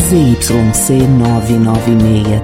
ZYC 996,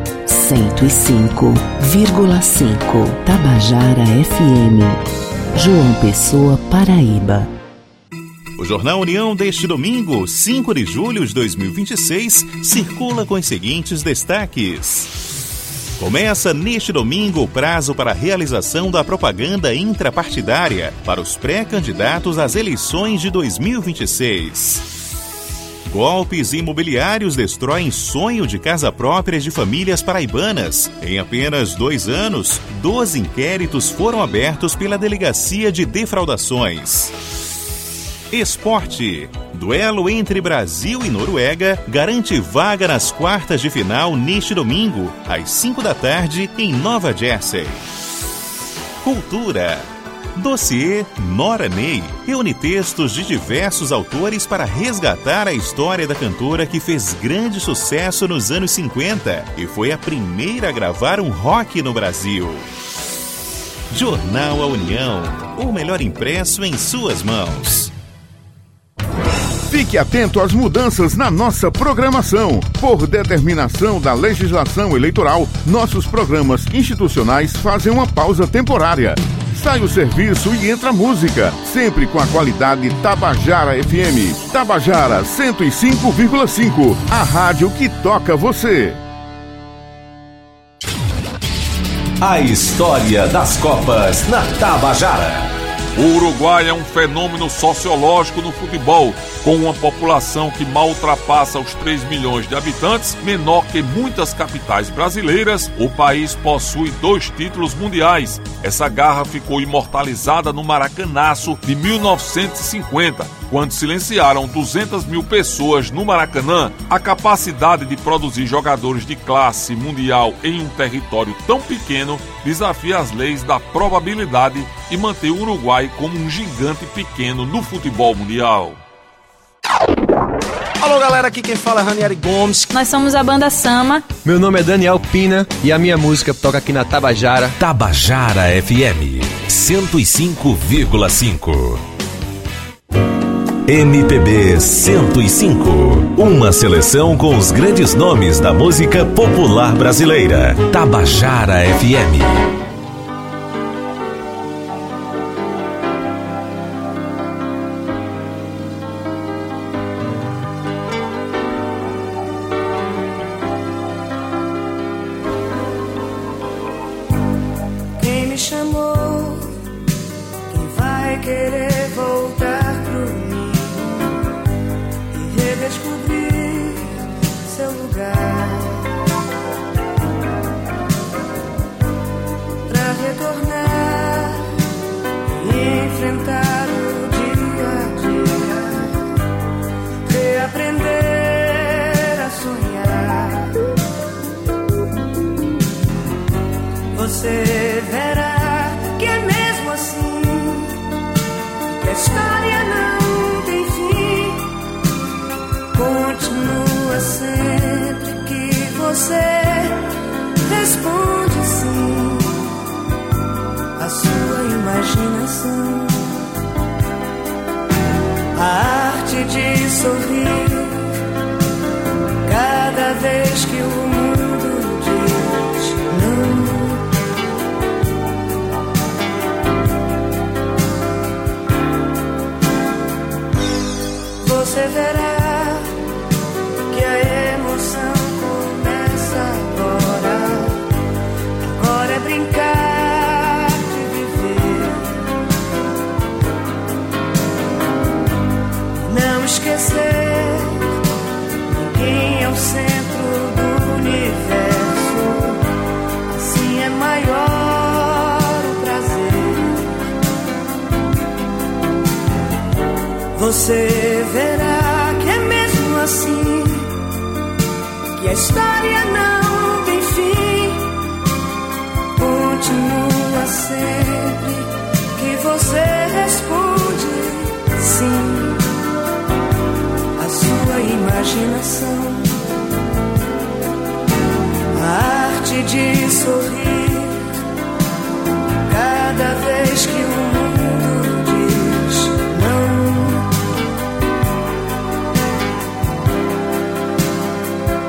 105,5, Tabajara FM, João Pessoa, Paraíba. O Jornal União deste domingo, 5 de julho de 2026, circula com os seguintes destaques. Começa neste domingo o prazo para a realização da propaganda intrapartidária para os pré-candidatos às eleições de 2026. Golpes imobiliários destroem sonho de casa própria de famílias paraibanas. Em apenas 2 anos, 12 inquéritos foram abertos pela Delegacia de Defraudações. Esporte. Duelo entre Brasil e Noruega garante vaga nas quartas de final neste domingo, às 5 da tarde, em Nova Jersey. Cultura. Dossiê Nora Ney reúne textos de diversos autores para resgatar a história da cantora que fez grande sucesso nos anos 50 e foi a primeira a gravar um rock no Brasil. Jornal A União, o melhor impresso em suas mãos. Fique atento às mudanças na nossa programação. Por determinação da legislação eleitoral, nossos programas institucionais fazem uma pausa temporária. Sai o serviço e entra a música, sempre com a qualidade Tabajara FM. Tabajara 105,5, a rádio que toca você. A história das Copas na Tabajara. O Uruguai é um fenômeno sociológico no futebol, com uma população que mal ultrapassa os 3 milhões de habitantes, menor que muitas capitais brasileiras. O país possui 2 títulos mundiais. Essa garra ficou imortalizada no Maracanaço de 1950, quando silenciaram 200 mil pessoas no Maracanã. A capacidade de produzir jogadores de classe mundial em um território tão pequeno desafia as leis da probabilidade e mantém o Uruguai como um gigante pequeno no futebol mundial. Alô galera, aqui quem fala é Ranieri Gomes. Nós somos a banda Sama. Meu nome é Daniel Pina e a minha música toca aqui na Tabajara. Tabajara FM 105,5. MPB 105. Uma seleção com os grandes nomes da música popular brasileira. Tabajara FM. Quem me chamou? Quem vai querer voltar pro mim e redescobrir seu lugar? Pra retornar e enfrentar o dia a dia, reaprender a sonhar. Você verá que é mesmo assim, que a história não tem fim. Continua sempre que você responde sim à sua imaginação. A arte de sorrir cada vez que o mundo diz não. Você verá que a emoção começa agora. Agora é brincar de viver. Não esquecer, ninguém é o centro do universo. Assim é maior o prazer. Você verá que é mesmo assim, que a história não tem fim. Continua sempre que você responde sim à sua imaginação. A arte de sorrir cada vez que o mundo diz não.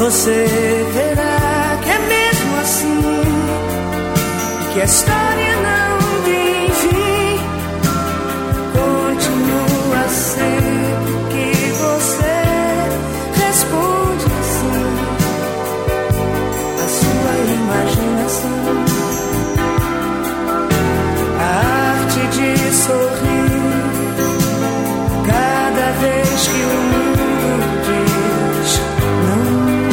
você verá que é mesmo assim, que a história não tem fim. Continua a ser porque você responde assim a sua imaginação. A arte de sorrir cada vez que o mundo diz não.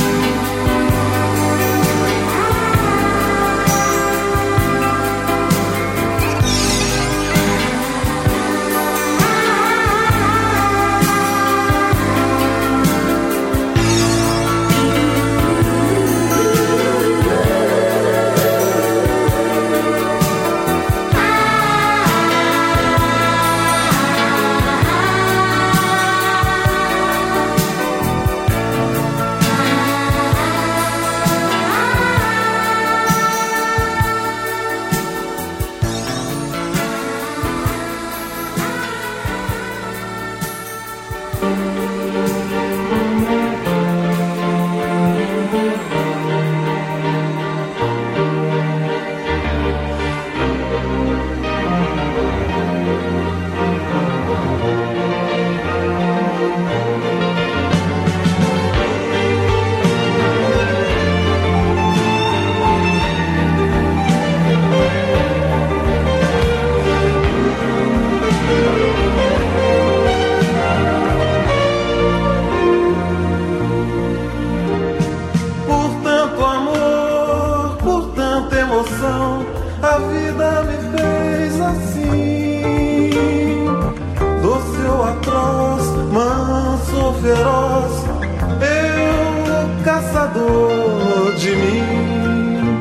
A vida me fez assim, doce ou atroz, manso ou feroz, eu caçador de mim,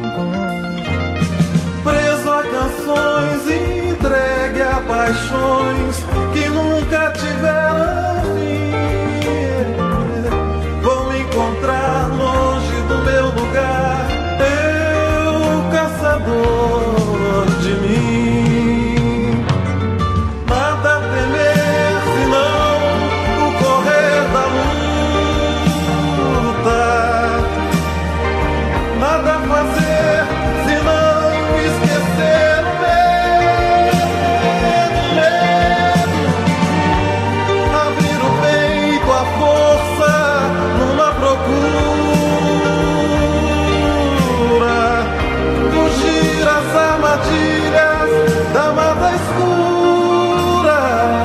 preso a canções, entregue a paixões que nunca tiveram fim. Vou me encontrar longe do meu lugar, eu caçador de mim. Nada a temer senão o correr da luta, nada a fazer senão esquecer o medo, abrir o peito à força numa procura, fugir às armadilhas da mata escura.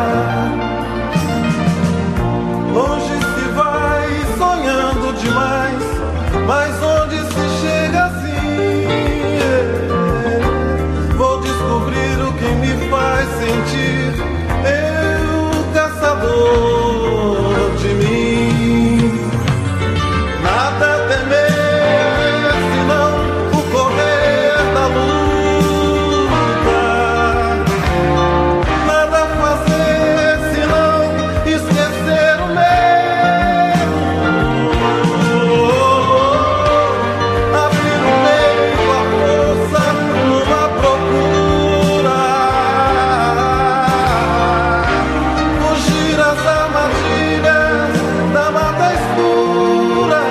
Longe se vai sonhando demais, mas onde se chega assim, vou descobrir o que me faz sentir, eu caçador de mim. Nada a temer senão o correr da luta, nada a fazer senão esquecer o medo, abrir o peito à força numa procura, fugir às armadilhas da mata escura.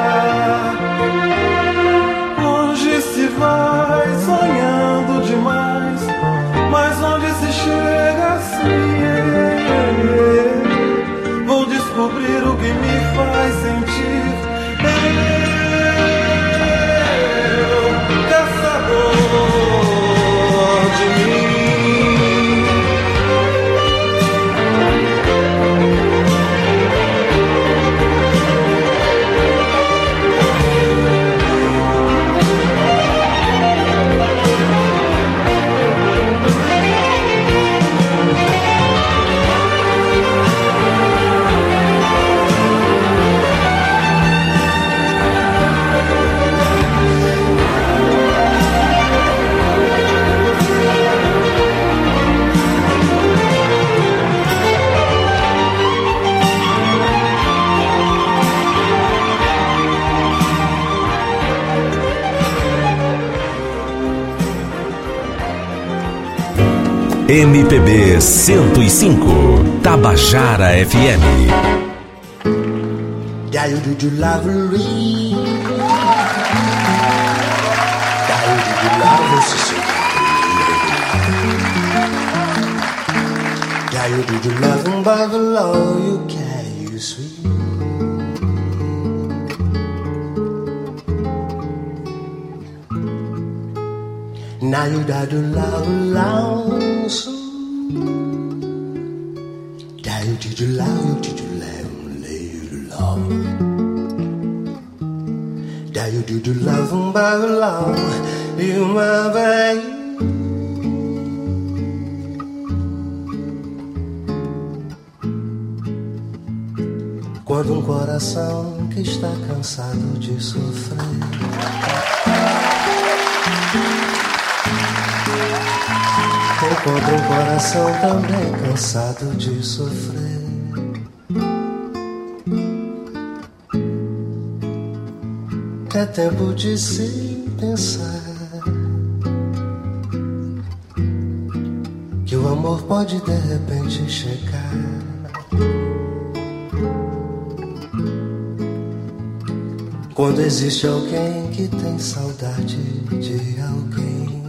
Longe se vai sonhando demais, mas onde se chega assim, vou descobrir o que me faz sentir, eu caçador de mim. MPB 105, Tabajara FM. Da-do-do-do-lovely. fosse seu yeah, you do the loving by the law, you care, you sweet. Now you da do love long so. Da you do love, you do love. Da you do love by the law, you my baby. Quando coração que está cansado de sofrer encontra coração também cansado de sofrer. É tempo de se pensar que o amor pode de repente chegar. Quando existe alguém que tem saudade de alguém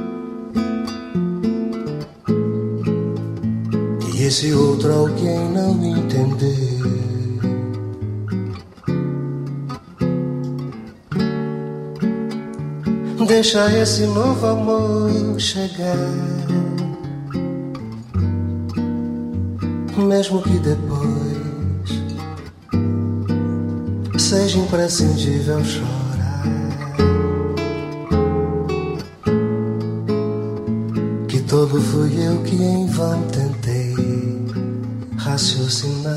e esse outro alguém não entender, deixa esse novo amor chegar, mesmo que depois seja imprescindível chorar, que tolo fui eu que em vão tentei raciocinar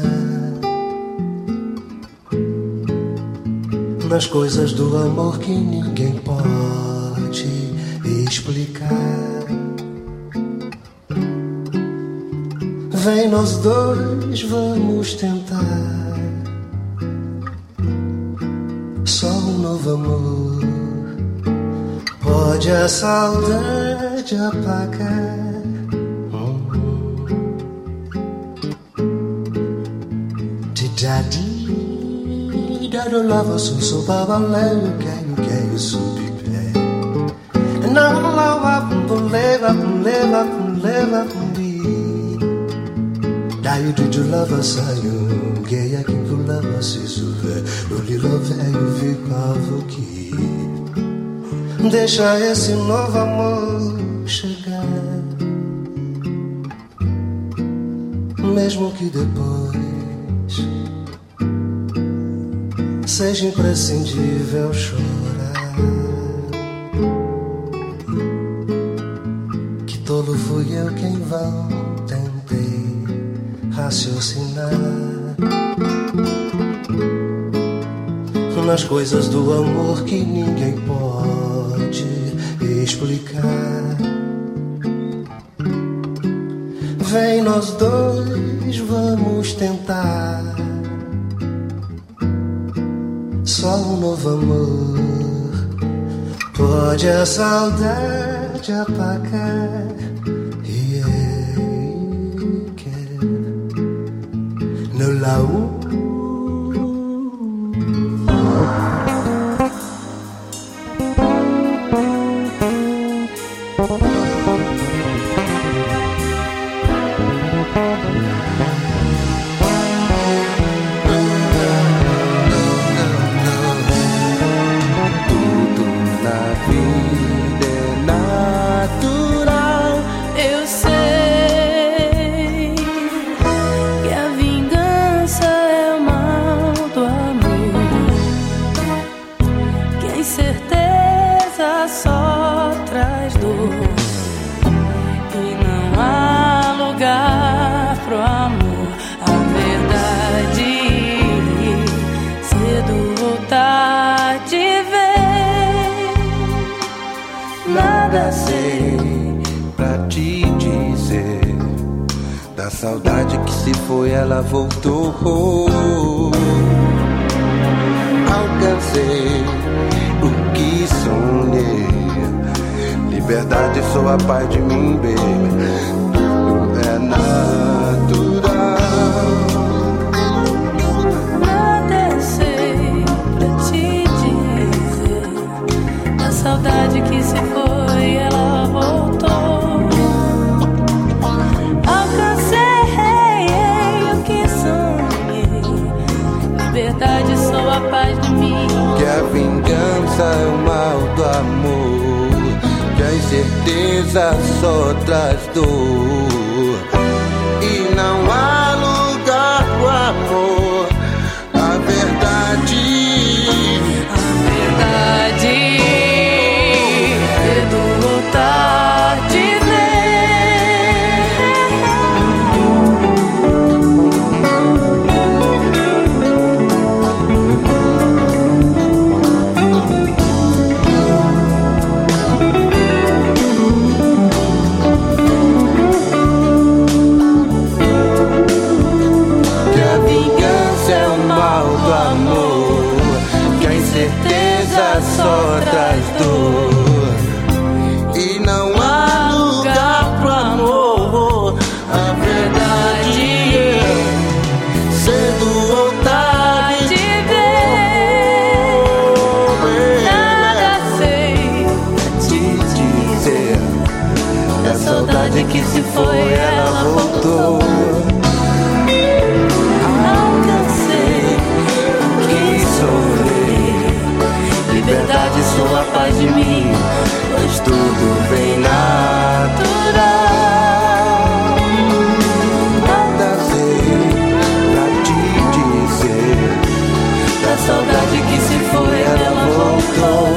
nas coisas do amor que ninguém pode explicar. Vem nós dois, vamos tentar só um novo amor pode a saudade apagar. Didadi, dado lava so babala, you can so be play. And now lava leva be. Da you do love us you gay I can love us is over. Only love you ficava aqui. Deixa esse novo amor chegar, mesmo que depois seja imprescindível chorar, que tolo fui eu quem vão tentei raciocinar nas coisas do amor que ninguém pode explicar. Vem nós dois, vamos tentar só um novo amor pode a saudade apagar. No laú saudade que se foi, ela voltou. Alcancei o que sonhei. Liberdade, sou a paz de mim, baby. É natural. Nada sei pra te dizer. A saudade que se foi, ela certeza só traz dor. E não há lugar pro amor. A verdade cedo ou tarde só traz dor. E não há lugar pro amor. A verdade é cedo ou tarde vem. Nada sei te dizer. Da saudade que se foi, ela voltou. Liberdade, sua paz de mim, pois tudo vem natural. Nada sei pra te dizer. Da saudade que se foi, ela voltou.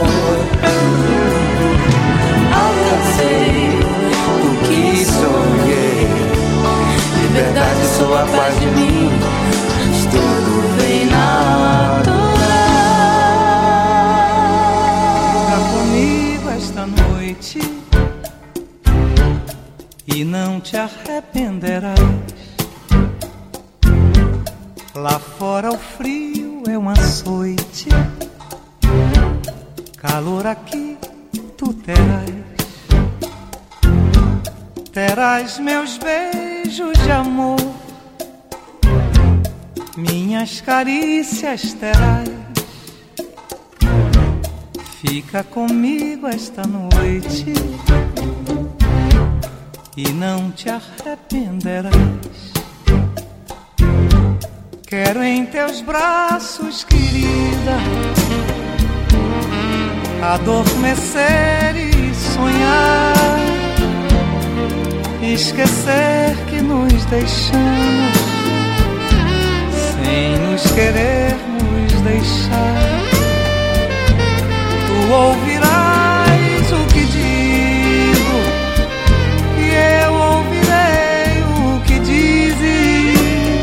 Alcancei o que sonhei. Liberdade, sua paz de mim, pois tudo vem natural. Esta noite e não te arrependerás. Lá fora o frio é um açoite, calor aqui tu terás. Terás meus beijos de amor, minhas carícias terás. Fica comigo esta noite e não te arrependerás. Quero em teus braços, querida, adormecer e sonhar, esquecer que nos deixamos sem nos querermos deixar. Tu ouvirás o que digo e eu ouvirei o que dizes.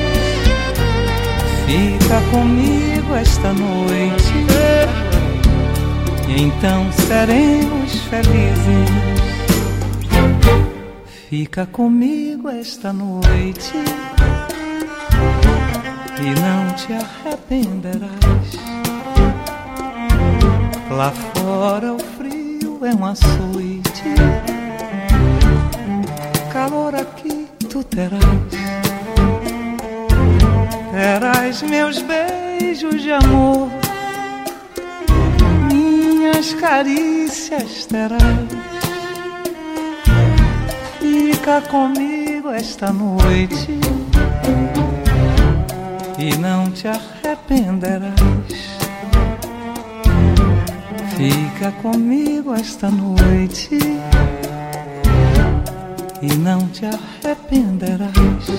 Fica comigo esta noite, então seremos felizes. Fica comigo esta noite e não te arrependerás. Lá fora o frio é um açoite, calor aqui tu terás. Terás meus beijos de amor, minhas carícias terás. Fica comigo esta noite e não te arrependerás. Fica comigo esta noite e não te arrependerás.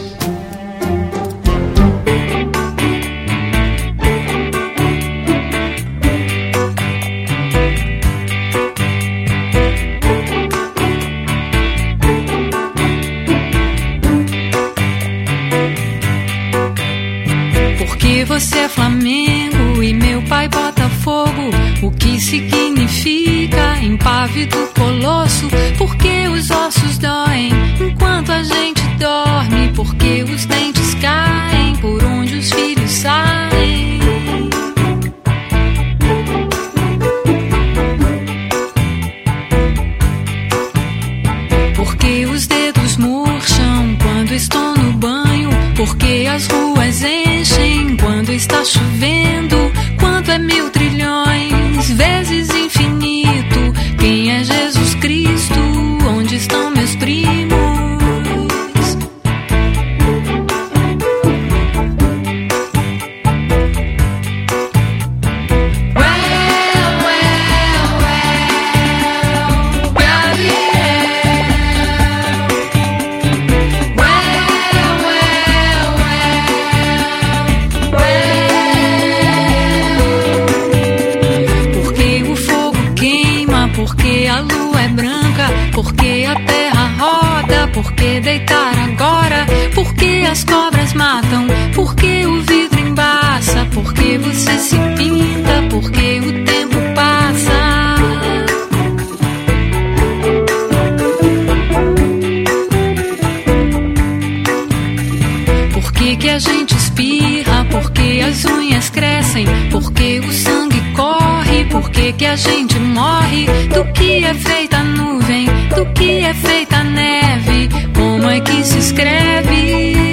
Porque você é Flamengo e meu pai Botafogo. O que significa impávido colosso? Porque os ossos doem enquanto a gente dorme. Porque os dentes caem por onde os filhos saem. Porque os dedos murcham quando estou no banho. Porque as ruas enchem quando está chovendo. Quanto é 1000 trilhões vezes infinito? Quem é Jesus Cristo? Onde estão meus primos? Gabriel, Por que deitar agora? Por que as cobras matam? Por que o vidro embaça? Por que você se pinta? Por que o tempo passa? Por que a gente espirra? Por que as unhas crescem? Por que o sangue corre? Por que a gente morre? Do que é feita a nuvem? Do que é feita a neve? Como é que se escreve?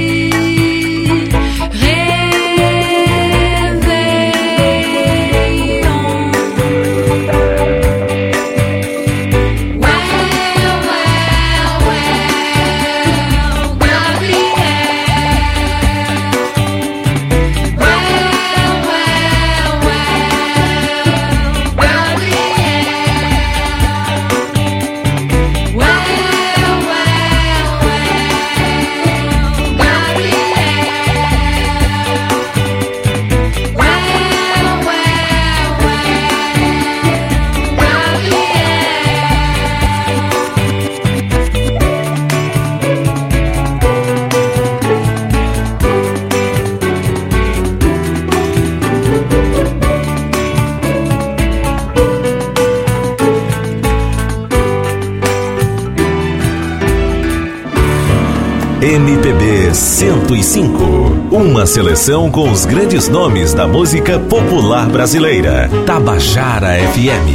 MPB 105, uma seleção com os grandes nomes da música popular brasileira. Tabajara FM.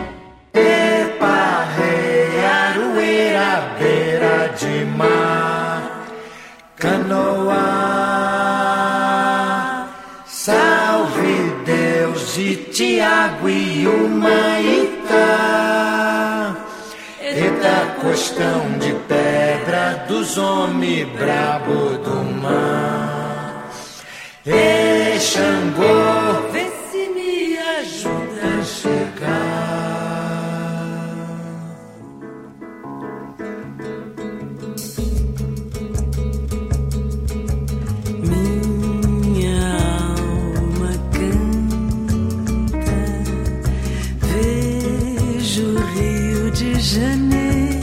Aroeira, beira de mar, Canoa, salve Deus de Tiago e Humaitá. Eita costão de pedra dos homens brabo do mar. Ei, Xangô, vê se me ajuda a chegar. Minha alma canta, vejo o Rio de Janeiro.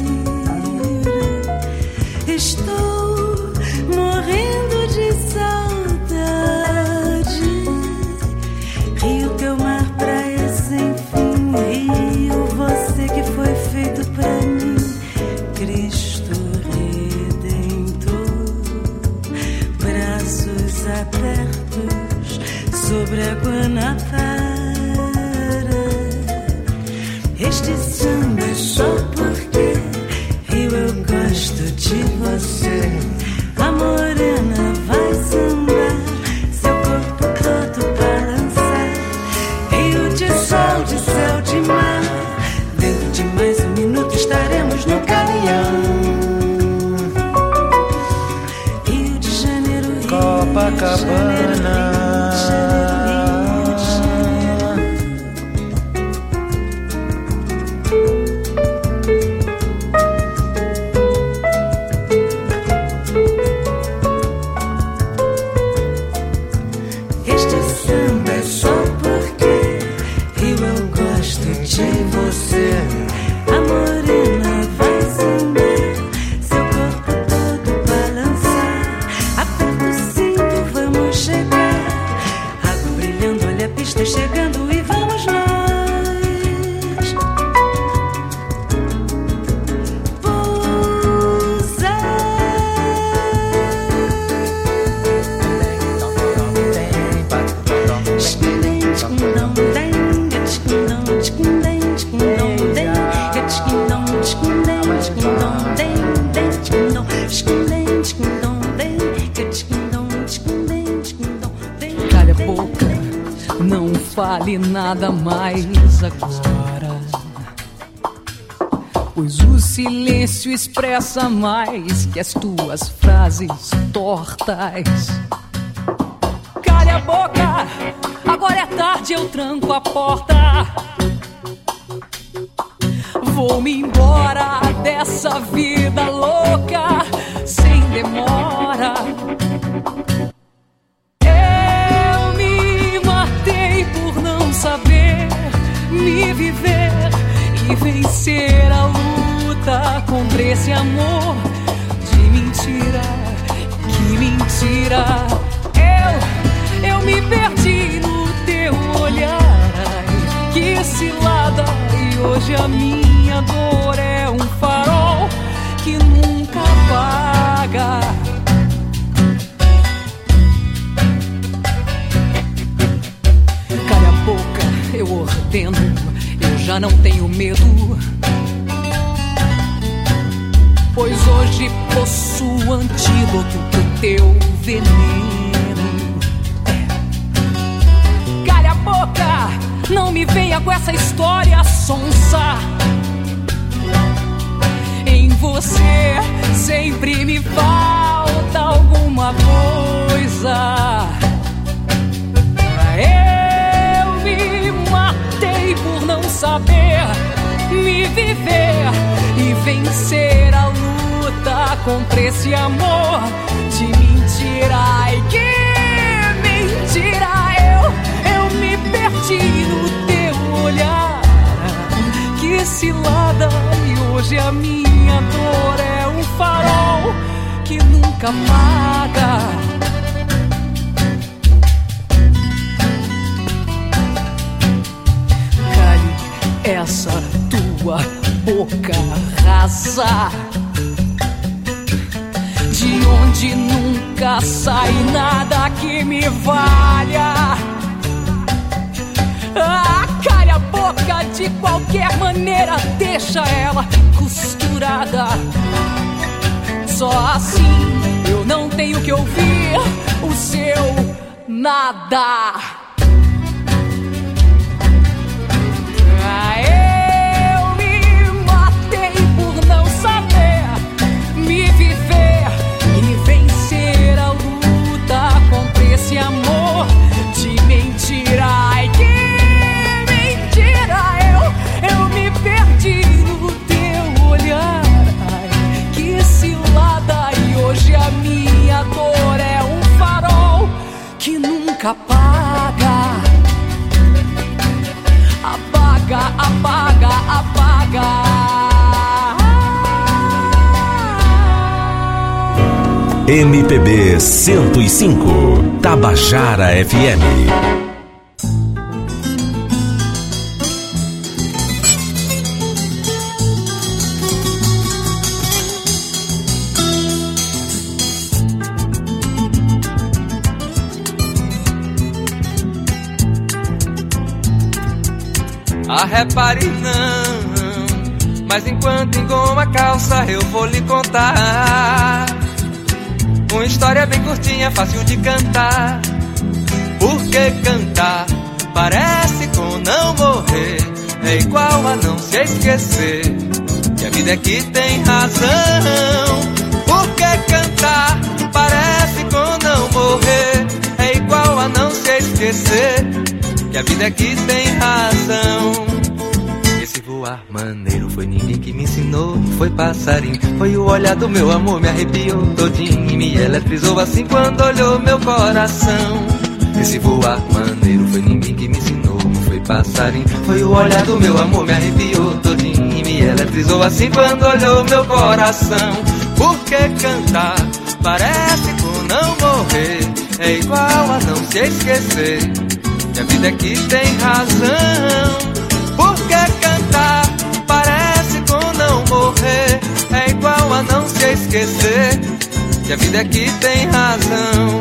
Estou morrendo de saudade. Rio, teu mar, praia sem fim. Rio, você que foi feito pra mim. Cristo Redentor, braços abertos sobre a Guanabara. Este samba é só porque Rio, eu gosto de você. A morena vai sambar, seu corpo todo balançar. Rio de sol, de céu, de mar. Dentro de mais um minuto estaremos no Galeão. Rio de Janeiro, Rio Copacabana. Chegando e vamos nós pousar. Calha a boca, não fale nada mais agora, pois o silêncio expressa mais que as tuas frases tortas. Calha a boca, agora é tarde, eu tranco a porta. Vou-me embora dessa vida louca, sem demora. Eu me matei por não saber me viver e vencer a luta contra esse amor mentira, que mentira. Eu me perdi no teu olhar. Ai, que cilada. E hoje a minha dor é um farol que nunca apaga. Calha a boca, eu ordeno. Eu já não tenho medo, pois hoje possuo antídoto pro teu veneno. Calha a boca, não me venha com essa história sonsa. Em você sempre me falta alguma coisa. Eu me matei por não saber me viver e vencer a luta contra esse amor de mentira. Ai, que mentira. Eu me perdi no teu olhar. Que cilada. E hoje a minha dor é um farol que nunca apaga. Essa tua boca rasa, de onde nunca sai nada que me valha. Calha a boca, de qualquer maneira deixa ela costurada. Só assim eu não tenho que ouvir o seu nada. Eu me matei por não saber me viver e vencer a luta contra esse amor de mentira. Ai, que mentira. Eu me perdi no teu olhar. Ai, que cilada. E hoje a minha dor é um farol que nunca apaga. Apaga, apaga, apaga. MPB 105, Tabajara FM. Repare não, mas enquanto engoma a calça eu vou lhe contar uma história bem curtinha, fácil de cantar. Porque cantar parece com não morrer, é igual a não se esquecer que a vida é que tem razão. Porque cantar parece com não morrer, é igual a não se esquecer que a vida é que tem razão. Esse voar maneiro foi ninguém que me ensinou, foi passarinho, foi o olhar do meu amor, me arrepiou todinho e me eletrizou assim quando olhou meu coração. Esse voar maneiro foi ninguém que me ensinou, foi passarinho, foi o olhar do meu amor, me arrepiou todinho e me eletrizou assim quando olhou meu coração. Porque cantar parece com não morrer, é igual a não se esquecer que a vida é que tem razão. Porque cantar parece com não morrer, é igual a não se esquecer que a vida é que tem razão.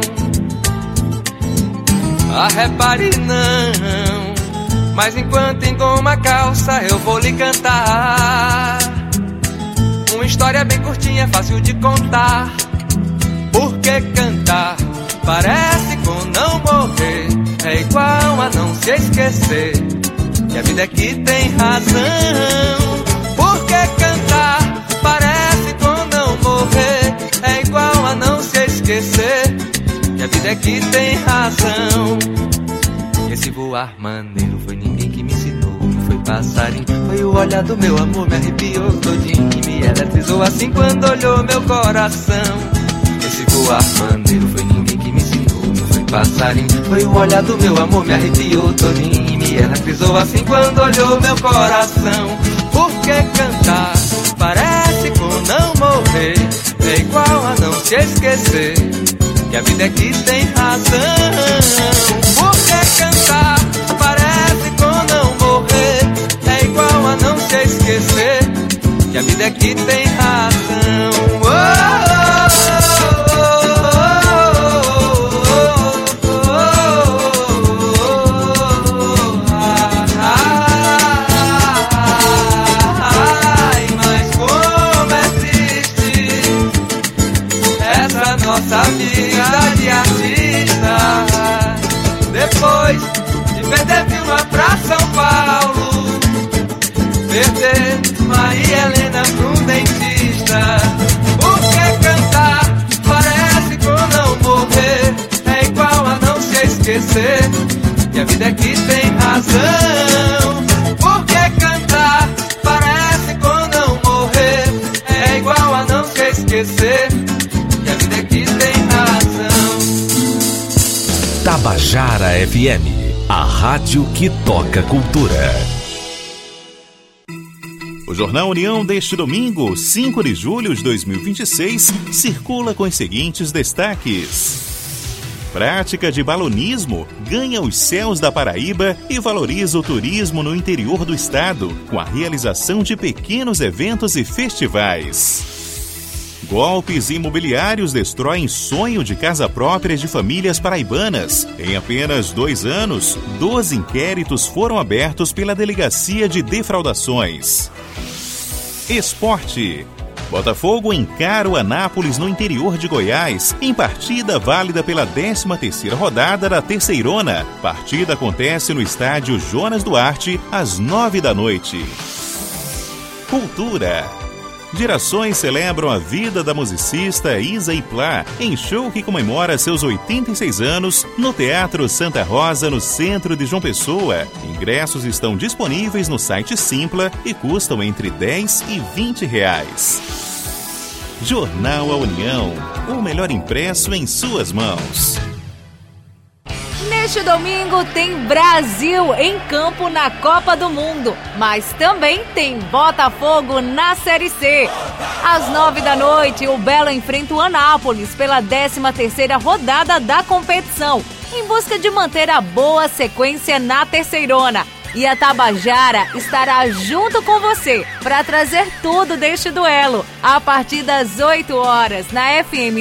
Repare não, mas enquanto engoma a calça eu vou lhe cantar uma história bem curtinha, fácil de contar. Porque cantar parece com não morrer, é igual a não se esquecer que a vida é que tem razão. Porque cantar parece com não morrer, é igual a não se esquecer que a vida é que tem razão. Esse voar maneiro foi ninguém que me ensinou, foi passarinho, foi o olhar do meu amor, me arrepiou todinho e me eletrizou assim quando olhou meu coração. Esse voar maneiro foi ninguém que me ensinou, foi passarinho, foi o olhar do meu amor, me arrepiou todinho e me eletrizou assim quando olhou meu coração. Porque cantar parece com não morrer, é igual a não te esquecer, que a vida é que tem razão. Por que cantar parece com não morrer? É igual a não se esquecer, que a vida é que tem razão. Mas como é triste essa nossa vida de artista. Depois de perder Vilma pra São Paulo, perder Maria Helena pro dentista. Por que cantar parece com não morrer? É igual a não se esquecer, que a vida é que tem razão. Por que cantar parece com não morrer? É igual a não se esquecer, que a vida é que tem razão. Tabajara FM, a rádio que toca cultura. O Jornal União deste domingo, 5 de julho de 2026, circula com os seguintes destaques. Prática de balonismo ganha os céus da Paraíba e valoriza o turismo no interior do estado, com a realização de pequenos eventos e festivais. Golpes imobiliários destroem sonho de casa própria de famílias paraibanas. Em apenas 2 anos, 12 inquéritos foram abertos pela Delegacia de Defraudações. Esporte. Botafogo encara o Anápolis no interior de Goiás, em partida válida pela 13ª rodada da Terceirona. Partida acontece no estádio Jonas Duarte, às 9 da noite. Cultura. Gerações celebram a vida da musicista Isa Iplá em show que comemora seus 86 anos no Teatro Santa Rosa, no centro de João Pessoa. Ingressos estão disponíveis no site Simpla e custam entre R$10 e R$20. Jornal A União, o melhor impresso em suas mãos. Neste domingo tem Brasil em campo na Copa do Mundo, mas também tem Botafogo na Série C. Às 9 da noite, o Belo enfrenta o Anápolis pela 13ª rodada da competição, em busca de manter a boa sequência na Terceirona. E a Tabajara estará junto com você para trazer tudo deste duelo a partir das 8 horas na FM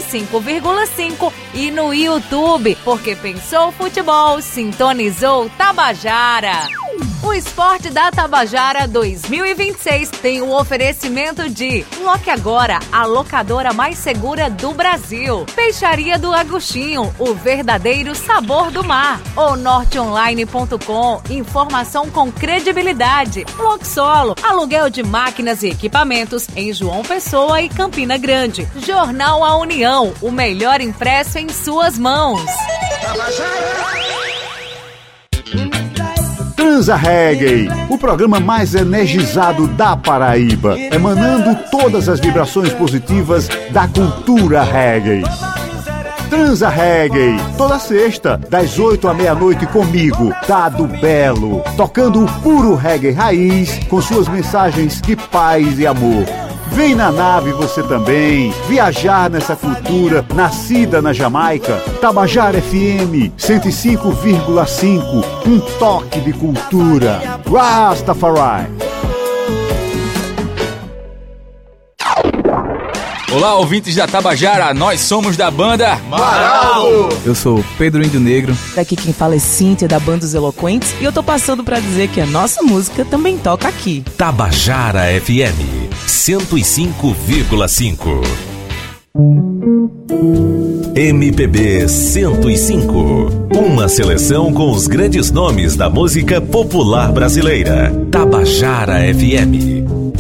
105,5 e no YouTube, porque pensou futebol, sintonizou Tabajara. O Esporte da Tabajara 2026 tem o oferecimento de Loque Agora, a locadora mais segura do Brasil. Peixaria do Agostinho, o verdadeiro sabor do mar. O norteonline.com, informação com credibilidade. Loxolo, aluguel de máquinas e equipamentos em João Pessoa e Campina Grande. Jornal A União, o melhor impresso em suas mãos. Transa Reggae, o programa mais energizado da Paraíba, emanando todas as vibrações positivas da cultura reggae. Transa Reggae, toda sexta, das 8 à meia-noite comigo, Dado Belo, tocando o puro reggae raiz, com suas mensagens de paz e amor. Vem na nave você também, viajar nessa cultura nascida na Jamaica. Tabajara FM 105,5, um toque de cultura. Rastafari. Olá, ouvintes da Tabajara, nós somos da banda Maraldo. Eu sou Pedro Índio Negro. Daqui quem fala é Cíntia, da Banda Os Eloquentes, e eu tô passando pra dizer que a nossa música também toca aqui. Tabajara FM 105,5. MPB 105. Uma seleção com os grandes nomes da música popular brasileira. Tabajara FM.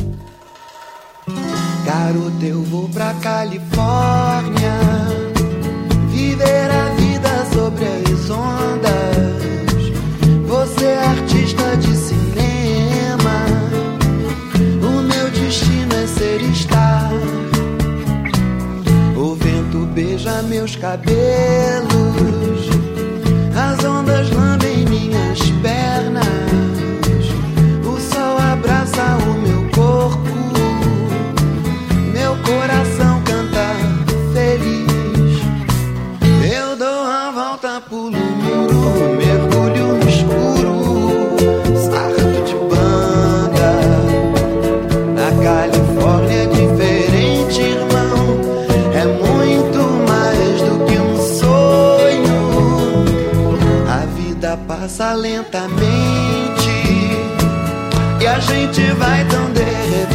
Garoto, eu vou pra Califórnia viver a vida sobre as ondas. Você é artista de cinema, o meu destino é ser star. O vento beija meus cabelos, as ondas lambem minhas pernas, o sol abraça o meu corpo, meu coração canta passa lentamente e a gente vai tão de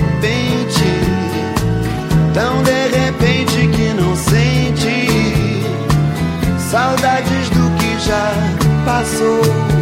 repente que não sente saudades do que já passou.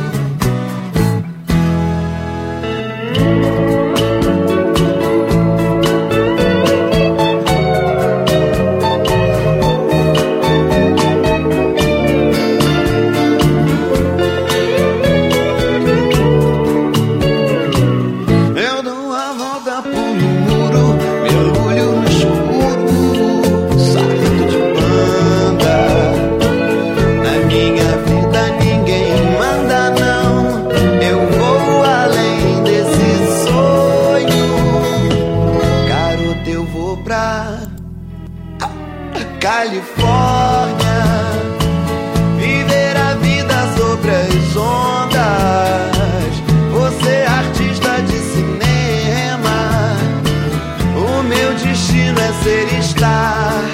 Califórnia, viver a vida sobre as ondas. Você é artista de cinema, o meu destino é ser star.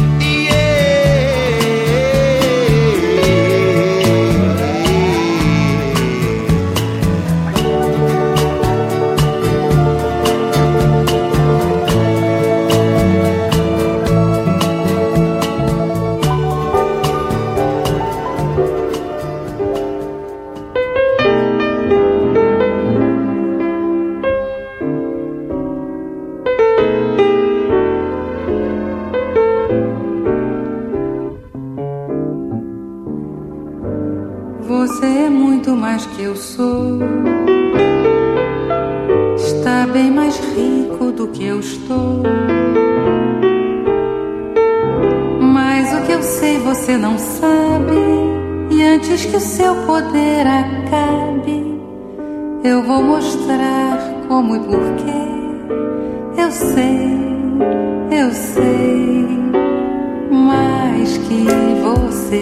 Você é muito mais que eu sou. Está bem mais rico do que eu estou. Mas o que eu sei você não sabe. E antes que o seu poder acabe, eu vou mostrar como e porquê. Eu sei mais que você.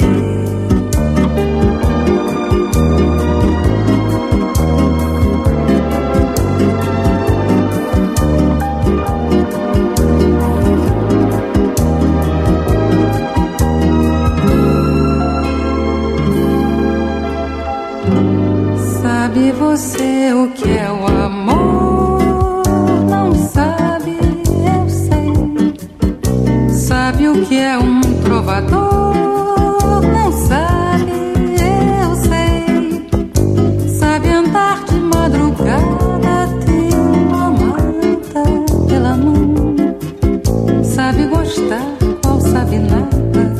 Sabe você o que é o amor? Não sabe, eu sei. Sabe o que é um trovador? Não sabe, eu sei. Sabe andar de madrugada, ter uma manta pela mão. Sabe gostar, qual sabe nada.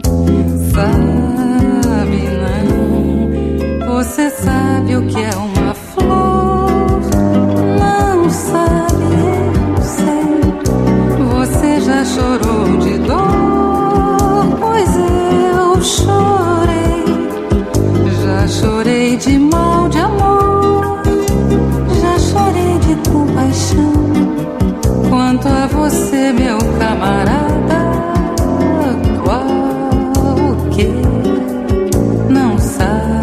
Sabe não. Você sabe o que é uma flor? Não sabe, eu sei. Você já chorou de dor? Pois eu chorei. Já chorei de mal de amor. Já chorei de compaixão. Quanto a você, meu camarada, qual o que? Não sabe.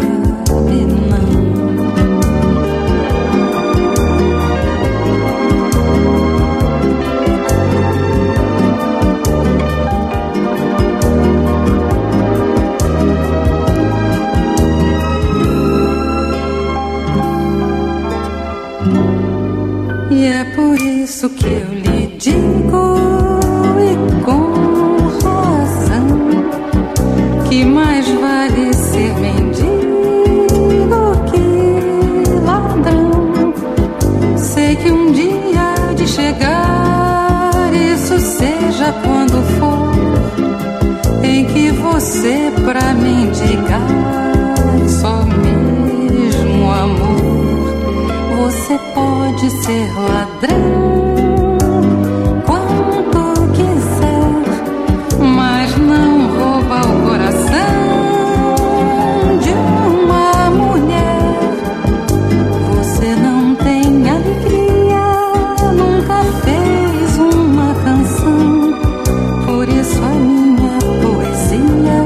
E é por isso que eu lhe digo, e com razão, que mais vale ser mendigo que ladrão. Sei que um dia há de chegar, isso seja quando for, em que você pra mendigar só mesmo amor. Você pode ser ladrão quanto quiser, mas não rouba o coração de uma mulher. Você não tem alegria, nunca fez uma canção. Por isso a minha poesia,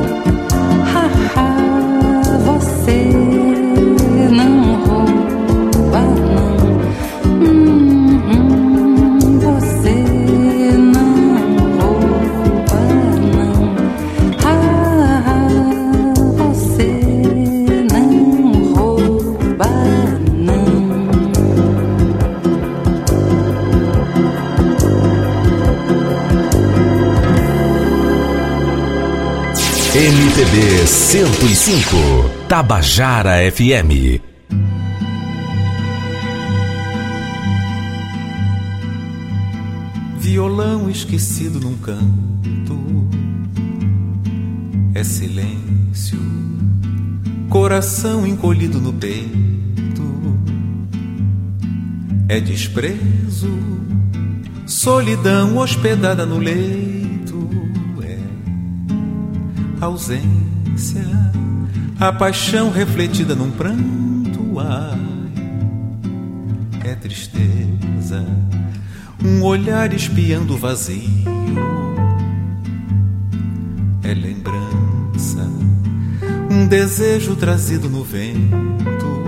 você não rouba não. MPB 105, Tabajara FM. Violão esquecido num canto, é silêncio. Coração encolhido no peito, é desprezo. Solidão hospedada no leito, é ausência. A paixão refletida num pranto, ai, é tristeza. Um olhar espiando o vazio, é lembrança. Um desejo trazido no vento,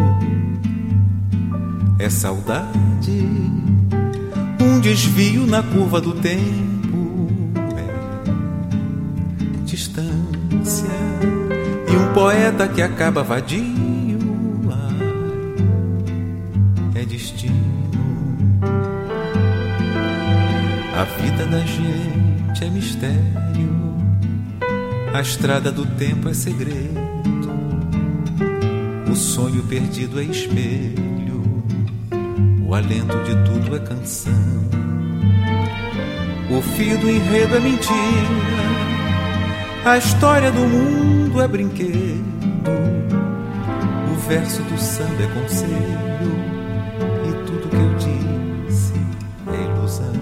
é saudade. Um desvio na curva do tempo, é distância. E um poeta que acaba vadio, ai, é destino. A vida da gente é mistério, a estrada do tempo é segredo, o sonho perdido é espelho, o alento de tudo é canção, o fio do enredo é mentira, a história do mundo é brinquedo, o verso do samba é conselho, e tudo que eu disse é ilusão.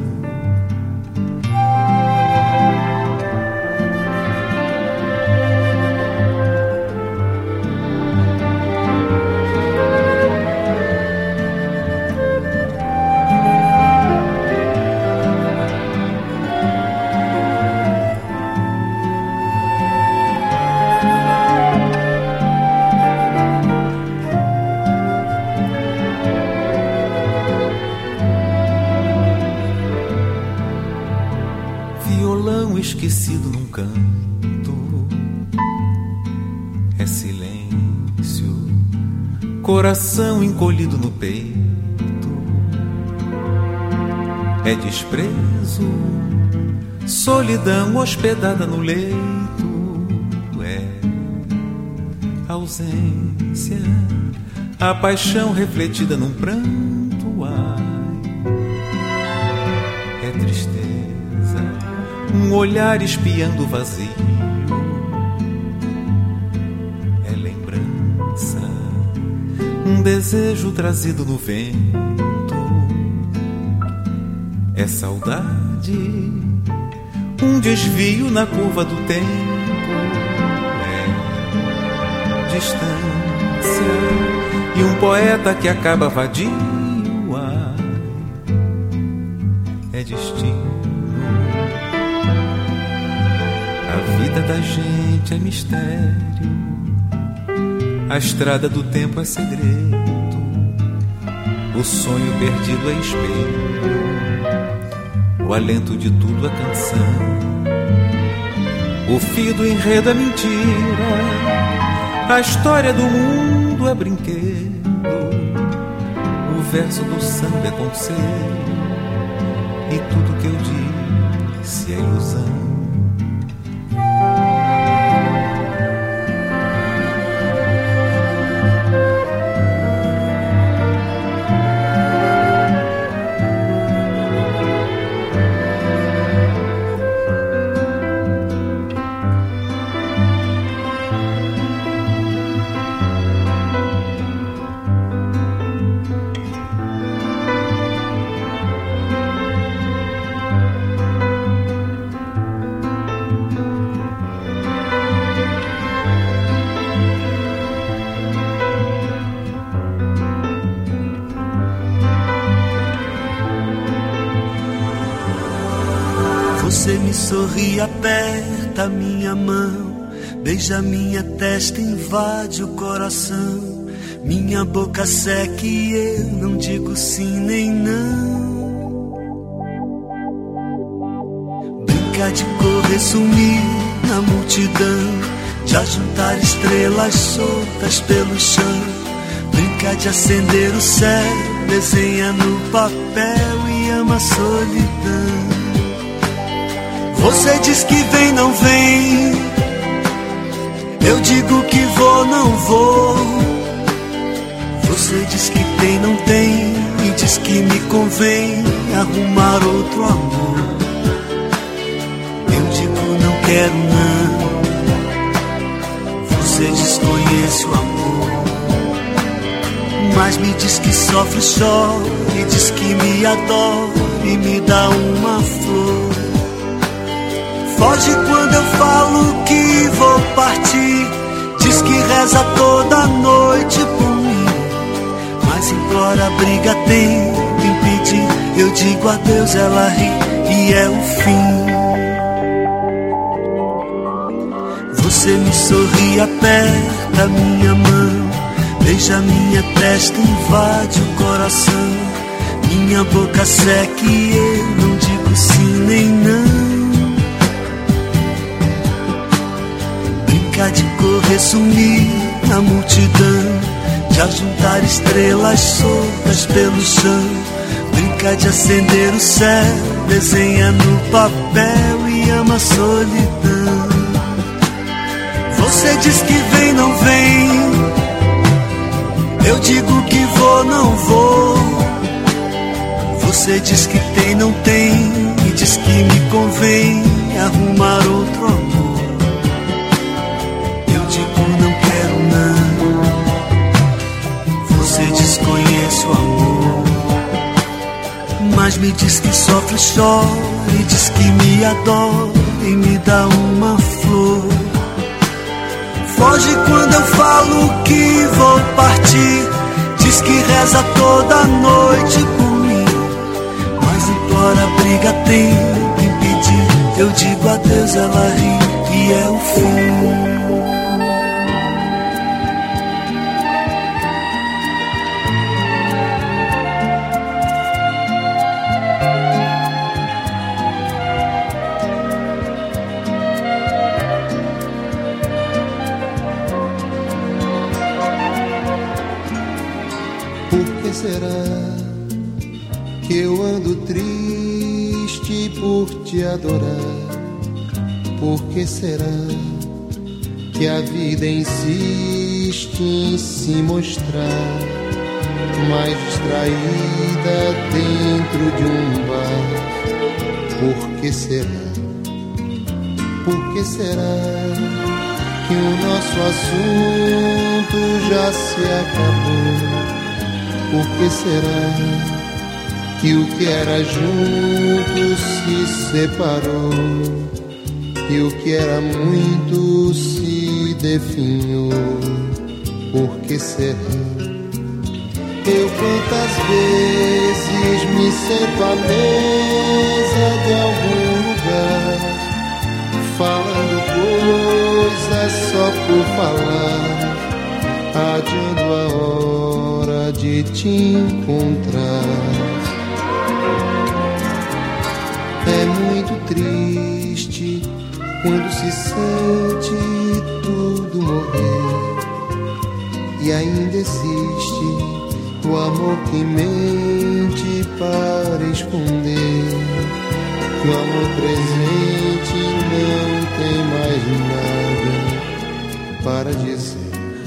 Esquecido num canto, é silêncio. Coração encolhido no peito, é desprezo. Solidão hospedada no leito, é ausência. A paixão refletida num pranto, ai, é tristeza. Um olhar espiando o vazio, é lembrança. Um desejo trazido no vento, é saudade. Um desvio na curva do tempo, é distância. E um poeta que acaba vadio, ai, é destino. A vida da gente é mistério, a estrada do tempo é segredo, o sonho perdido é espelho, o alento de tudo é canção, o fio do enredo é mentira, a história do mundo é brinquedo, o verso do samba é conselho, e tudo que eu disse é ilusão. Você me sorri, aperta minha mão, beija minha testa, invade o coração. Minha boca seca e eu não digo sim nem não. Brinca de correr, sumir na multidão, de ajuntar estrelas soltas pelo chão. Brinca de acender o céu, desenha no papel e ama a solidão. Você diz que vem, não vem, Eu digo que vou, não vou. Você diz que tem, não tem. E diz que me convém arrumar outro amor. Eu digo não quero não. Você desconhece o amor, mas me diz que sofre, chora. E diz que me adora e me dá uma flor. Foge quando eu falo que vou partir. Diz que reza toda noite por mim, mas implora, briga, tenta impedir. Eu digo adeus, ela ri e é o fim. Você me sorri, aperta minha mão, beija minha testa, invade o coração. Minha boca seca e eu não digo sim nem não. Brincar de correr, sumir na multidão, de ajuntar estrelas soltas pelo chão. Brincar de acender o céu, desenha no papel e ama a solidão. Você diz que vem, não vem. Eu digo que vou, não vou. Você diz que tem, não tem. E diz que me convém arrumar outro amor. Eu digo não quero não. Você desconhece o amor, mas me diz que sofre, chora. E diz que me adora e me dá uma flor. Foge quando eu falo que vou partir. Diz que reza toda noite por mim, mas implora, briga, tenta impedir. Eu digo adeus, ela ri e é o fim. Será que eu ando triste por te adorar? Por que será que a vida insiste em se mostrar mais distraída dentro de um bar? Por que será? Por que será que o nosso assunto já se acabou? Por que será que o que era junto se separou e o que era muito se definhou? Por que será? Eu quantas vezes me sento à mesa de algum lugar, falando coisas só por falar, adiando a hora de te encontrar. É muito triste quando se sente tudo morrer e ainda existe o amor que mente para esconder. O amor presente não tem mais nada para dizer.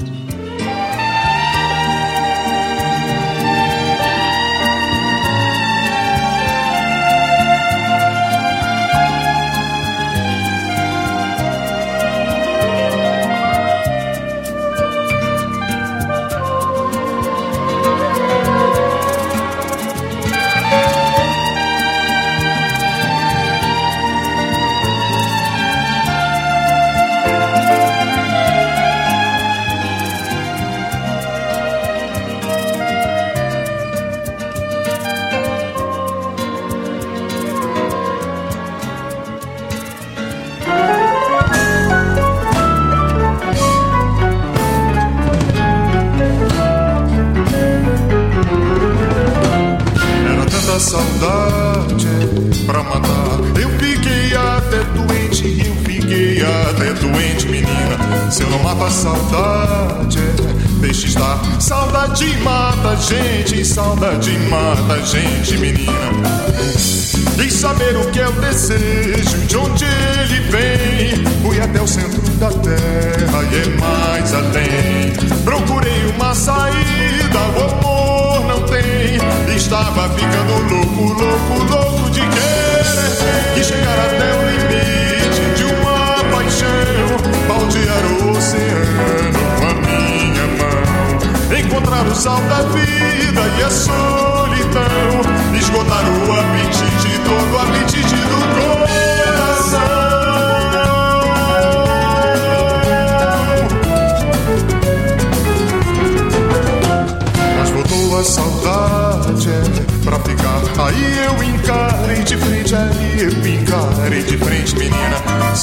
Saudade pra matar. Eu fiquei até doente, eu fiquei até doente, menina. Se eu não mato a saudade, deixa estar. Saudade mata a gente, saudade mata a gente, menina. Vem saber o que é o desejo, de onde ele vem. Fui até o centro da terra e é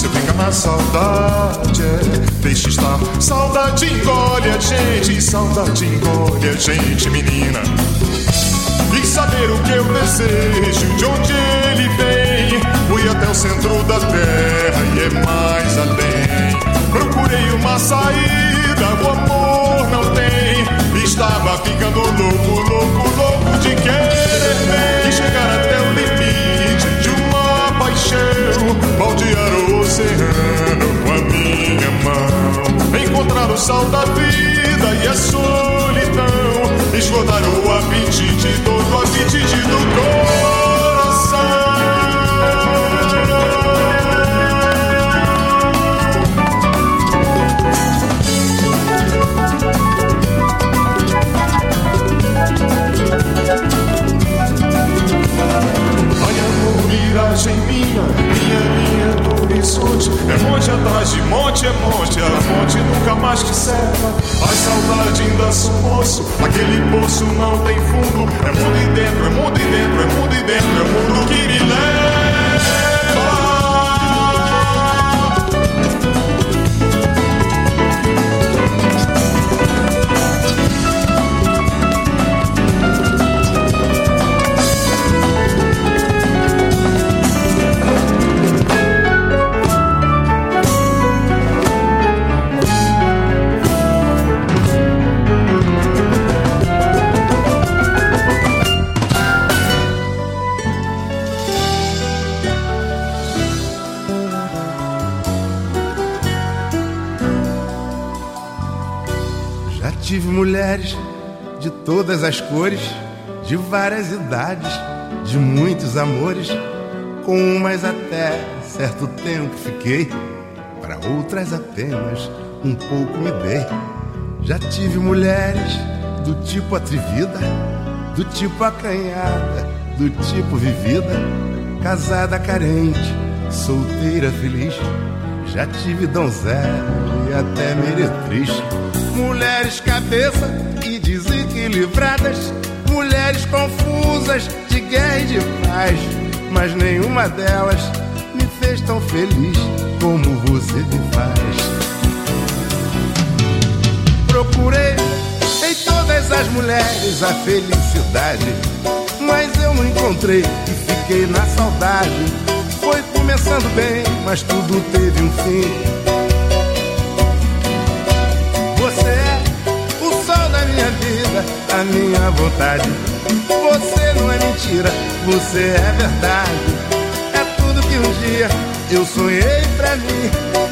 você fica na saudade, deixa estar. Saudade engole a gente, saudade engole a gente, menina. Quis saber o que eu desejo, de onde ele vem. Fui até o centro da terra e é mais além. Procurei uma saída, o amor não tem. Estava ficando louco, louco, louco de querer bem. E chegar até o limite de uma paixão, baldear o oceano com a minha mão. Encontrar o sal da vida e a solidão, esgotar o apetite, todo o apetite do coração. Ai, amor, miragem minha do horizonte. É monte atrás de monte, é monte, a fonte nunca mais te serva. Ai, saudade ainda sou moço, aquele poço não tem fundo. É mundo e dentro, é mundo e dentro, é mundo e dentro, é mundo que me leva. Tive mulheres de todas as cores, de várias idades, de muitos amores. Com umas até certo tempo fiquei, para outras apenas um pouco me dei. Já tive mulheres do tipo atrevida, do tipo acanhada, do tipo vivida, casada carente, solteira feliz. Já tive donzela e até meretriz. Mulheres cabeça e desequilibradas, mulheres confusas de guerra e de paz, mas nenhuma delas me fez tão feliz como você me faz. Procurei em todas as mulheres a felicidade, mas eu não encontrei e fiquei na saudade. Foi começando bem, mas tudo teve um fim. Você é o sol da minha vida, a minha vontade. Você não é mentira, você é verdade. É tudo que um dia eu sonhei pra mim.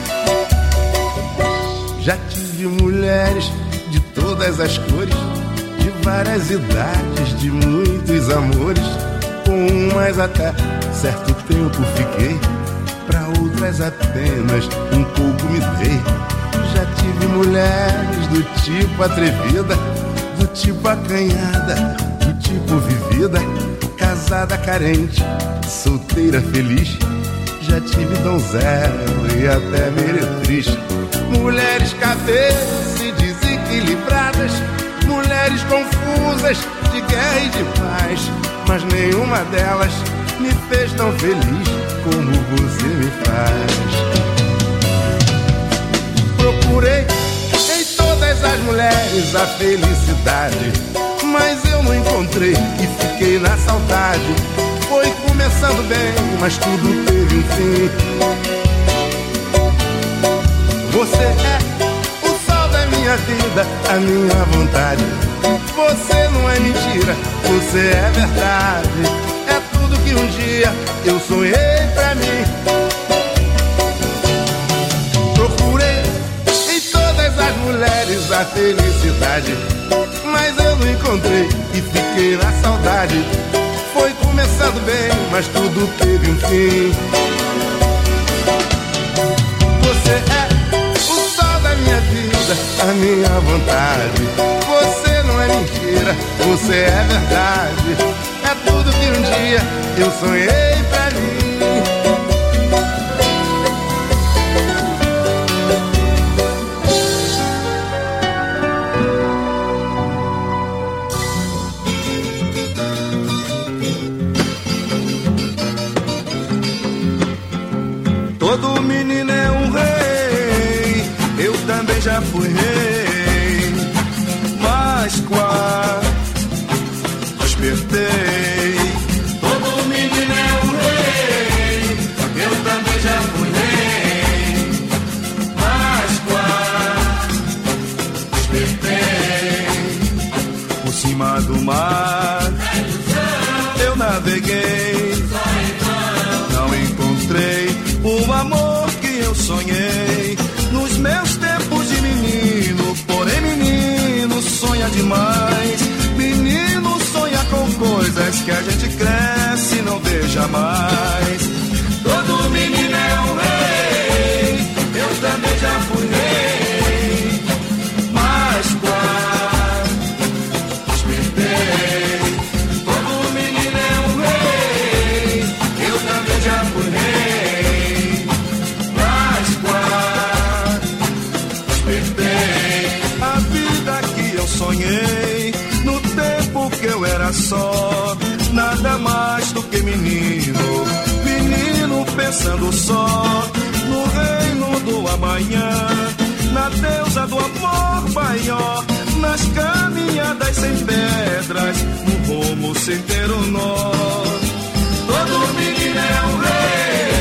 Já tive mulheres de todas as cores, de várias idades, de muitos amores. Com umas até certo tempo fiquei, pra outras apenas um pouco me dei. Já tive mulheres do tipo atrevida, do tipo acanhada, do tipo vivida, casada carente, solteira feliz. Já tive donzela e até meretriz. Mulheres cabeças e desequilibradas, mulheres confusas de guerra e de paz, mas nenhuma delas me fez tão feliz como você me faz. Procurei em todas as mulheres a felicidade, mas eu não encontrei e fiquei na saudade. Foi começando bem, mas tudo teve um fim. Você é o sol da minha vida, a minha vontade. Você não é mentira, você é verdade. É tudo que um dia eu sonhei pra mim. Procurei em todas as mulheres a felicidade, mas eu não encontrei e fiquei na saudade. Foi começando bem, mas tudo teve um fim. Você é o sol da minha vida, a minha vontade. Você não é mentira, você é verdade. É tudo que um dia eu sonhei pra mim. Todo menino já fui rei, mas quase despertei. Todo menino é um rei, eu também já fui rei, mas quase despertei. Por cima do mar eu naveguei, não encontrei o amor que eu sonhei nos meus tempos de menino. Porém menino sonha demais, menino sonha com coisas que a gente cresce e não vê jamais. Todo menino é um rei, eu também já fui rei, mas quase despertei. Todo menino é um rei, eu também já fui rei, mas quase despertei. A vida que eu sonhei no tempo que eu era só, nada mais do que menino, menino pensando só no reino do amanhã, na deusa do amor maior, nas caminhadas sem pedras, no rumo sem ter um nó. Todo menino é um rei,